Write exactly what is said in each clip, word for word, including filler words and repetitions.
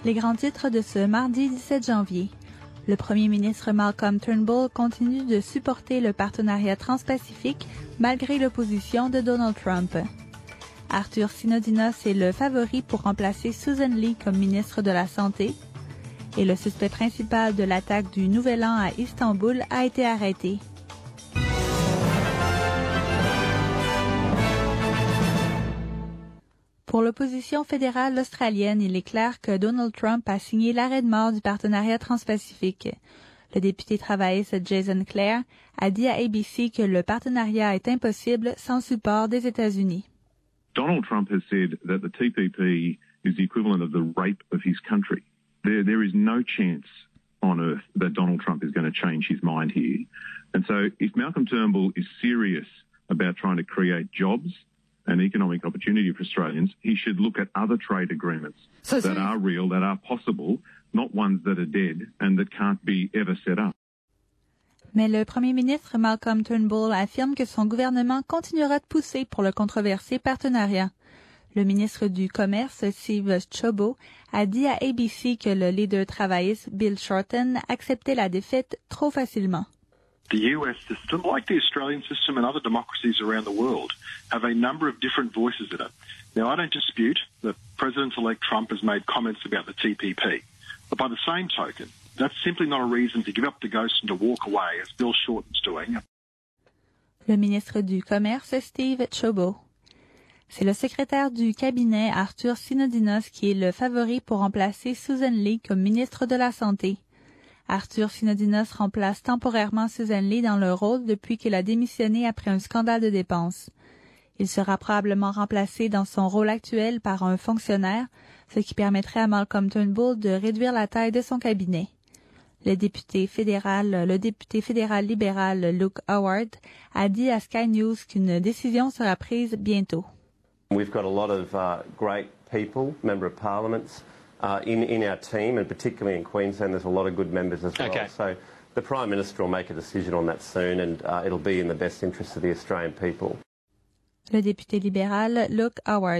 Les grands titres de ce mardi dix-sept janvier. Le premier ministre Malcolm Turnbull continue de supporter le partenariat transpacifique malgré l'opposition de Donald Trump. Arthur Synodinos est le favori pour remplacer Susan Lee comme ministre de la Santé. Et le suspect principal de l'attaque du Nouvel An à Istanbul a été arrêté. Pour l'opposition fédérale australienne, il est clair que Donald Trump a signé l'arrêt de mort du partenariat transpacifique. Le député travailliste Jason Clare a dit à A B C que le partenariat est impossible sans support des États-Unis. Donald Trump has said that the T P P is the equivalent of the rape of his country. There, there is no chance on earth that Donald Trump is going to change his mind here. And so if Malcolm Turnbull is serious about trying to create jobs and economic opportunity for Australians, he should look at other trade agreements so, that so are real, that are possible, not ones that are dead and that can't be ever set up. Mais le premier ministre Malcolm Turnbull affirme que son gouvernement continuera de pousser pour le controversé partenariat. Le ministre du Commerce, Steve Chabot, a dit à A B C que le leader travailliste Bill Shorten acceptait la défaite trop facilement. The U S system, like the Australian system and other democracies around the world, have a number of different voices in it. Now, I don't dispute that President-elect Trump has made comments about the T P P, but by the same token, that's simply not a reason to give up the ghost and to walk away, as Bill Shorten's doing. Le ministre du Commerce, Steve Chabot. C'est le secrétaire du cabinet, Arthur Synodinos, qui est le favori pour remplacer Susan Lee comme ministre de la Santé. Arthur Synodinos remplace temporairement Susan Lee dans le rôle depuis qu'elle a démissionné après un scandale de dépenses. Il sera probablement remplacé dans son rôle actuel par un fonctionnaire, ce qui permettrait à Malcolm Turnbull de réduire la taille de son cabinet. Le député fédéral, le député fédéral libéral Luke Howard a dit à Sky News qu'une décision sera prise bientôt. We've got a lot of uh, great people, member of parliaments, uh, in, in our team, and particularly in Queensland, there's a lot of good members as well. Okay. So the Prime Minister will make a decision on that soon, and uh, it'll be in the best interest of the Australian people. Le député libéral Luke Howard.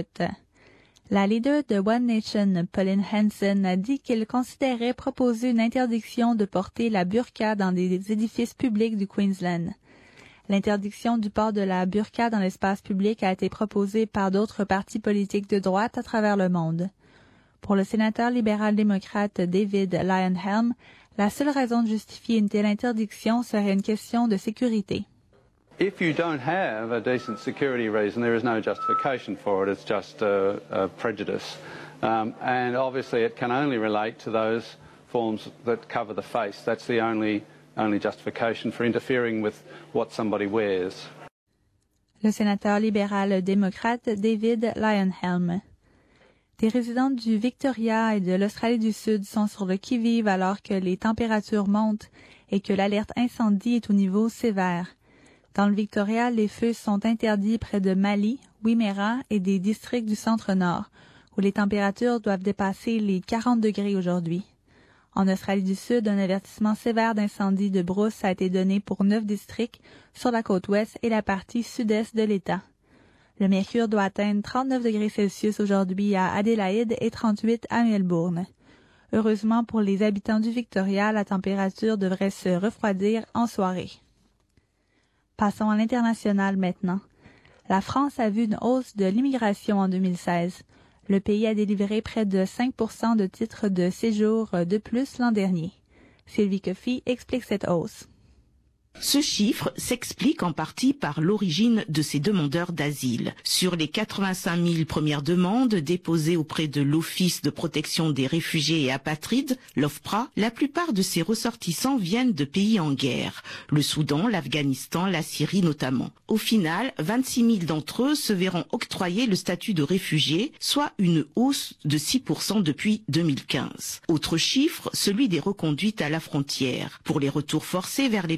La leader de One Nation, Pauline Hanson, a dit qu'elle considérait proposer une interdiction de porter la burqa dans des édifices publics du Queensland. L'interdiction du port de la burqa dans l'espace public a été proposée par d'autres partis politiques de droite à travers le monde. Pour le sénateur libéral-démocrate David Leyonhjelm, la seule raison de justifier une telle interdiction serait une question de sécurité. If you don't have a decent security reason, there is no justification for it. It's just a, a prejudice. Um, and obviously it can only relate to those forms that cover the face. That's the only only justification for interfering with what somebody wears. Le sénateur libéral-démocrate David Leyonhjelm. Des résidents du Victoria et de l'Australie du Sud sont sur le qui-vive alors que les températures montent et que l'alerte incendie est au niveau sévère. Dans le Victoria, les feux sont interdits près de Mali, Wimmera et des districts du centre-nord, où les températures doivent dépasser les quarante degrés aujourd'hui. En Australie du Sud, un avertissement sévère d'incendie de brousse a été donné pour neuf districts sur la côte ouest et la partie sud-est de l'État. Le mercure doit atteindre trente-neuf degrés Celsius aujourd'hui à Adélaïde et trente-huit à Melbourne. Heureusement pour les habitants du Victoria, la température devrait se refroidir en soirée. Passons à l'international maintenant. La France a vu une hausse de l'immigration en deux mille seize. Le pays a délivré près de cinq pour cent de titres de séjour de plus l'an dernier. Sylvie Coffey explique cette hausse. Ce chiffre s'explique en partie par l'origine de ces demandeurs d'asile. Sur les quatre-vingt-cinq mille premières demandes déposées auprès de l'Office de protection des réfugiés et apatrides, l'OFPRA, la plupart de ces ressortissants viennent de pays en guerre. Le Soudan, l'Afghanistan, la Syrie notamment. Au final, vingt-six mille d'entre eux se verront octroyer le statut de réfugié, soit une hausse de six pour cent depuis deux mille quinze. Autre chiffre, celui des reconduites à la frontière. Pour les retours forcés vers les pays d'origine,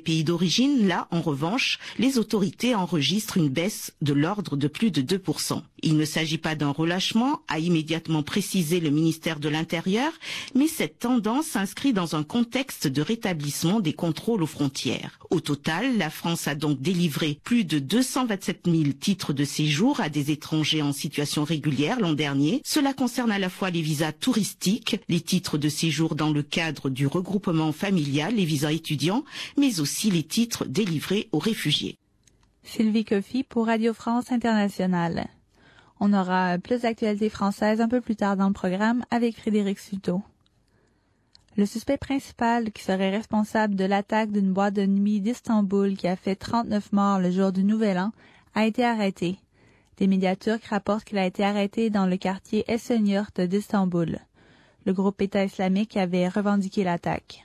d'origine, là, en revanche, les autorités enregistrent une baisse de l'ordre de plus de deux pour cent. Il ne s'agit pas d'un relâchement, a immédiatement précisé le ministère de l'Intérieur, mais cette tendance s'inscrit dans un contexte de rétablissement des contrôles aux frontières. Au total, la France a donc délivré plus de deux cent vingt-sept mille titres de séjour à des étrangers en situation régulière l'an dernier. Cela concerne à la fois les visas touristiques, les titres de séjour dans le cadre du regroupement familial, les visas étudiants, mais aussi les titres délivrés aux réfugiés. Sylvie Coffey pour Radio France Internationale. On aura plus d'actualités françaises un peu plus tard dans le programme avec Frédéric Suto. Le suspect principal qui serait responsable de l'attaque d'une boîte de nuit d'Istanbul qui a fait trente-neuf morts le jour du Nouvel An a été arrêté. Des médias turcs rapportent qu'il a été arrêté dans le quartier Esenyurt d'Istanbul. Le groupe État islamique avait revendiqué l'attaque.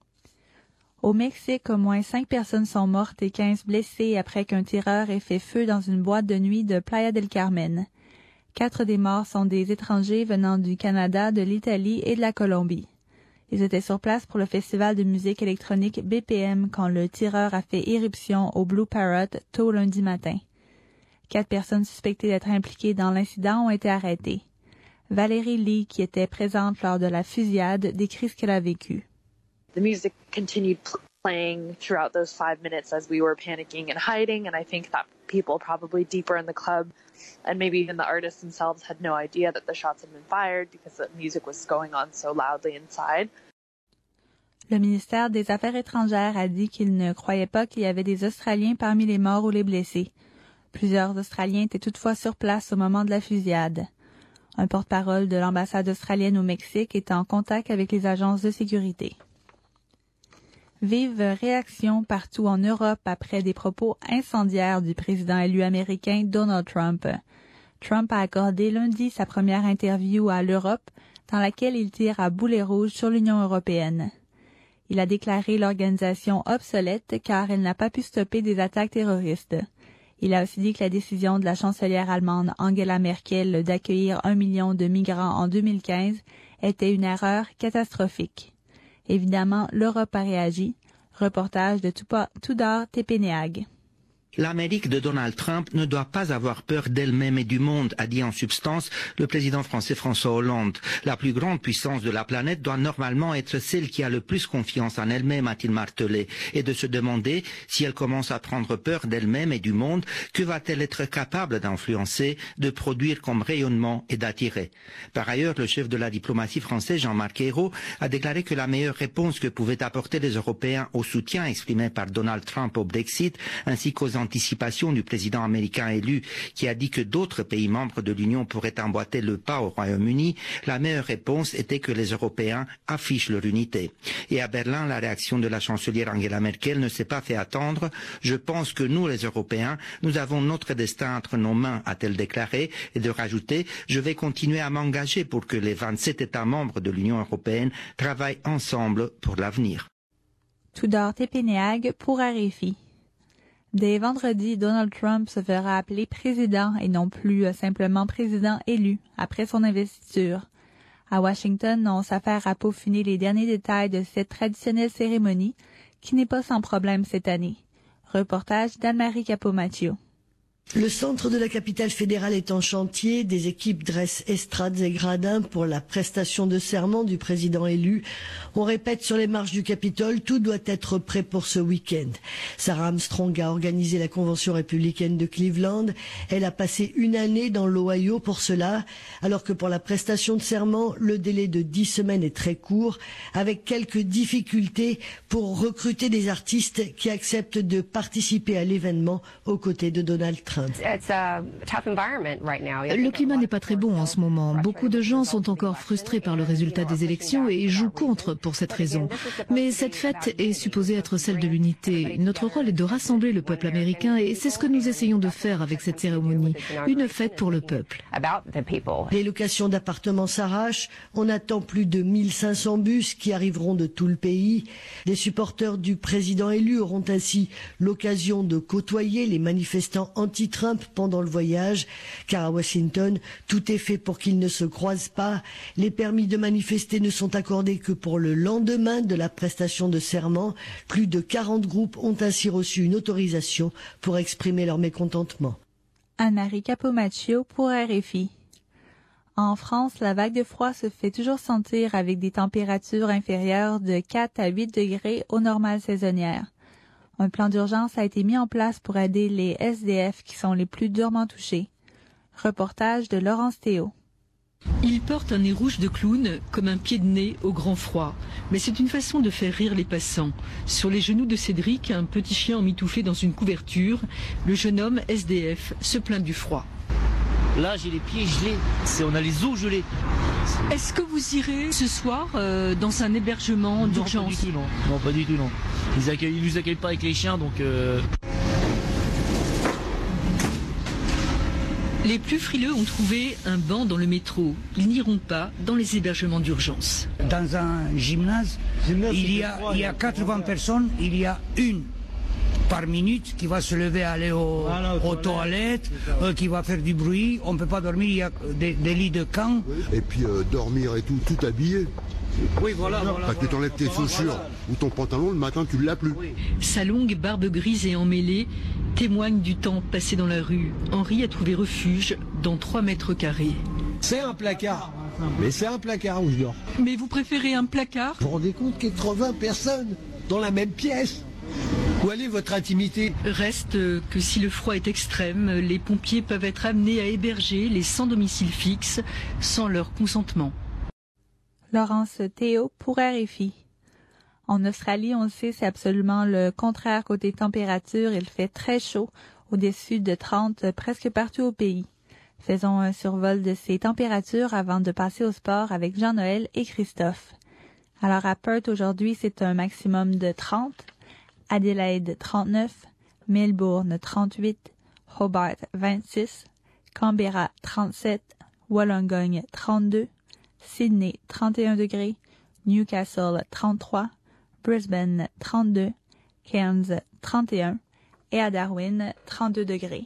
Au Mexique, au moins cinq personnes sont mortes et quinze blessées après qu'un tireur ait fait feu dans une boîte de nuit de Playa del Carmen. Quatre des morts sont des étrangers venant du Canada, de l'Italie et de la Colombie. Ils étaient sur place pour le festival de musique électronique B P M quand le tireur a fait éruption au Blue Parrot tôt lundi matin. Quatre personnes suspectées d'être impliquées dans l'incident ont été arrêtées. Valérie Lee, qui était présente lors de la fusillade, décrit ce qu'elle a vécu. The music continued playing throughout those five minutes as we were panicking and hiding, and I think that people probably deeper in the club and maybe even the artists themselves had no idea that the shots had been fired because the music was going on so loudly inside. Le ministère des Affaires étrangères a dit qu'il ne croyait pas qu'il y avait des Australiens parmi les morts ou les blessés. Plusieurs Australiens étaient toutefois sur place au moment de la fusillade. Un porte-parole de l'ambassade australienne au Mexique est en contact avec les agences de sécurité. Vive réaction partout en Europe après des propos incendiaires du président élu américain Donald Trump. Trump a accordé lundi sa première interview à l'Europe dans laquelle il tire à boulet rouge sur l'Union européenne. Il a déclaré l'organisation obsolète car elle n'a pas pu stopper des attaques terroristes. Il a aussi dit que la décision de la chancelière allemande Angela Merkel d'accueillir un million de migrants en deux mille quinze était une erreur catastrophique. Évidemment, l'Europe a réagi. Reportage de Tudor Tepeneag. L'Amérique de Donald Trump ne doit pas avoir peur d'elle-même et du monde, a dit en substance le président français François Hollande. La plus grande puissance de la planète doit normalement être celle qui a le plus confiance en elle-même, a-t-il martelé, et de se demander si elle commence à prendre peur d'elle-même et du monde, que va-t-elle être capable d'influencer, de produire comme rayonnement et d'attirer. Par ailleurs, le chef de la diplomatie française, Jean-Marc Ayrault, a déclaré que la meilleure réponse que pouvaient apporter les Européens au soutien exprimé par Donald Trump au Brexit, ainsi qu'aux anticipation du président américain élu qui a dit que d'autres pays membres de l'Union pourraient emboîter le pas au Royaume-Uni, la meilleure réponse était que les Européens affichent leur unité. Et à Berlin, la réaction de la chancelière Angela Merkel ne s'est pas fait attendre. Je pense que nous, les Européens, nous avons notre destin entre nos mains, a-t-elle déclaré, et de rajouter « Je vais continuer à m'engager pour que les vingt-sept États membres de l'Union européenne travaillent ensemble pour l'avenir. » Tudor Tepeneag pour R F I. Dès vendredi, Donald Trump se fera appeler président et non plus simplement président élu après son investiture. À Washington, on s'affaire à peaufiner les derniers détails de cette traditionnelle cérémonie qui n'est pas sans problème cette année. Reportage d'Anne-Marie Capomaccio. Le centre de la capitale fédérale est en chantier. Des équipes dressent estrades et gradins pour la prestation de serment du président élu. On répète sur les marches du Capitole, tout doit être prêt pour ce week-end. Sarah Armstrong a organisé la convention républicaine de Cleveland. Elle a passé une année dans l'Ohio pour cela, alors que pour la prestation de serment, le délai de dix semaines est très court, avec quelques difficultés pour recruter des artistes qui acceptent de participer à l'événement aux côtés de Donald Trump. Le climat n'est pas très bon en ce moment. Beaucoup de gens sont encore frustrés par le résultat des élections et jouent contre pour cette raison. Mais cette fête est supposée être celle de l'unité. Notre rôle est de rassembler le peuple américain et c'est ce que nous essayons de faire avec cette cérémonie. Une fête pour le peuple. Les locations d'appartements s'arrachent. On attend plus de mille cinq cents bus qui arriveront de tout le pays. Les supporters du président élu auront ainsi l'occasion de côtoyer les manifestants anti anti-Trump pendant le voyage, car à Washington, tout est fait pour qu'ils ne se croisent pas. Les permis de manifester ne sont accordés que pour le lendemain de la prestation de serment. Plus de quarante groupes ont ainsi reçu une autorisation pour exprimer leur mécontentement. Anne-Marie Capomaccio pour R F I. En France, la vague de froid se fait toujours sentir avec des températures inférieures de quatre à huit degrés aux normales saisonnières. Un plan d'urgence a été mis en place pour aider les S D F qui sont les plus durement touchés. Reportage de Laurence Théo. Il porte un nez rouge de clown comme un pied de nez au grand froid. Mais c'est une façon de faire rire les passants. Sur les genoux de Cédric, un petit chien emmitouflé dans une couverture, le jeune homme S D F se plaint du froid. Là, j'ai les pieds gelés. C'est, on a les os gelés. Est-ce que vous irez ce soir euh, dans un hébergement d'urgence? Non, pas du tout, non. Non, pas du tout, non. Ils accueillent, ils nous accueillent pas avec les chiens, donc... Euh... Les plus frileux ont trouvé un banc dans le métro. Ils n'iront pas dans les hébergements d'urgence. Dans un gymnase, il y a, il y a quatre-vingts personnes, il y a une par minute qui va se lever, aller au, aux toilettes, euh, qui va faire du bruit. On ne peut pas dormir, il y a des, des lits de camp. Et puis euh, dormir et tout, tout habillé. Oui, voilà. voilà Parce que tu enlèves tes chaussures voilà. ou ton pantalon, le matin tu ne l'as plus. Sa longue barbe grise et emmêlée témoigne du temps passé dans la rue. Henri a trouvé refuge dans trois mètres carrés. C'est un placard. Mais c'est un placard où je dors. Mais vous préférez un placard? Vous vous rendez compte quatre-vingts personnes dans la même pièce? Où est votre intimité? Reste que si le froid est extrême, les pompiers peuvent être amenés à héberger les sans domicile fixe sans leur consentement. Laurence Théo pour R F I. En Australie, on le sait, c'est absolument le contraire côté température. Il fait très chaud, au-dessus de trente presque partout au pays. Faisons un survol de ces températures avant de passer au sport avec Jean-Noël et Christophe. Alors à Perth aujourd'hui, c'est un maximum de trente. Adelaide trente-neuf, Melbourne trente-huit, Hobart vingt-six, Canberra trente-sept, Wollongong trente-deux, Sydney trente et un degrés, Newcastle trente-trois, Brisbane trente-deux, Cairns trente et un et à Darwin trente-deux degrés.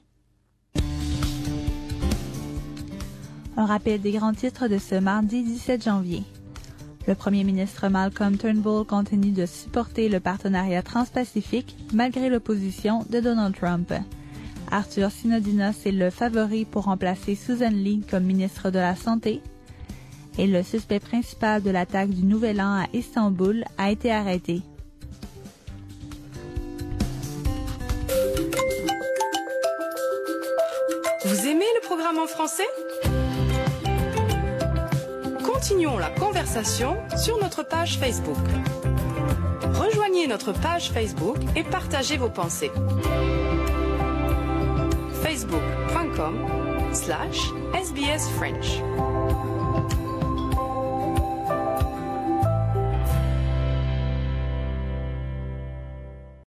Un rappel des grands titres de ce mardi dix-sept janvier. Le premier ministre Malcolm Turnbull continue de supporter le partenariat transpacifique malgré l'opposition de Donald Trump. Arthur Synodinos est le favori pour remplacer Susan Lee comme ministre de la Santé. Et le suspect principal de l'attaque du Nouvel An à Istanbul a été arrêté. Vous aimez le programme en français ? Continuons la conversation sur notre page Facebook. Rejoignez notre page Facebook et partagez vos pensées. facebook point com slash S B S French